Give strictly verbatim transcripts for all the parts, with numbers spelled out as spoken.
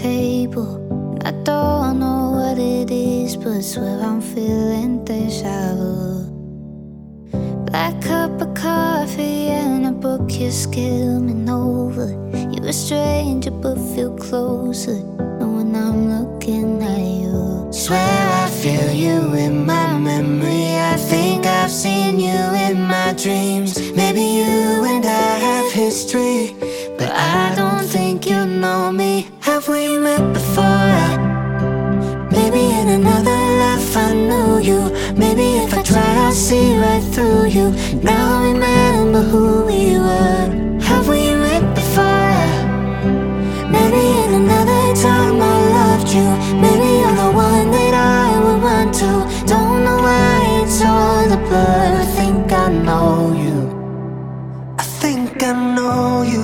table. I don't know what it is, but swear I'm feeling deja vu. Black cup of coffee and a book you're skimming over. You're a stranger but feel closer when I'm looking at you. Swear I feel you in my memory. I think I've seen you in my dreams. Maybe you and I have history, but I don't think you know me. Have we met before? I, maybe in another life I knew you. Maybe if I try I'll see right through you. Now I remember who we were. Have we met before? I, maybe in another time I loved you. Maybe you're the one that I would run to. Don't know why it's all a blur. I think I know you. I think I know you.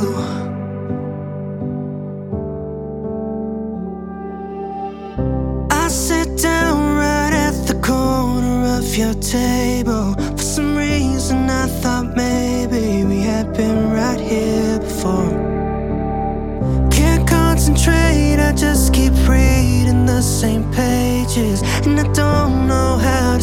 I sat down right at the corner of your table. For some reason I thought maybe we had been right here before. Can't concentrate, I just keep reading the same pages, and I don't know how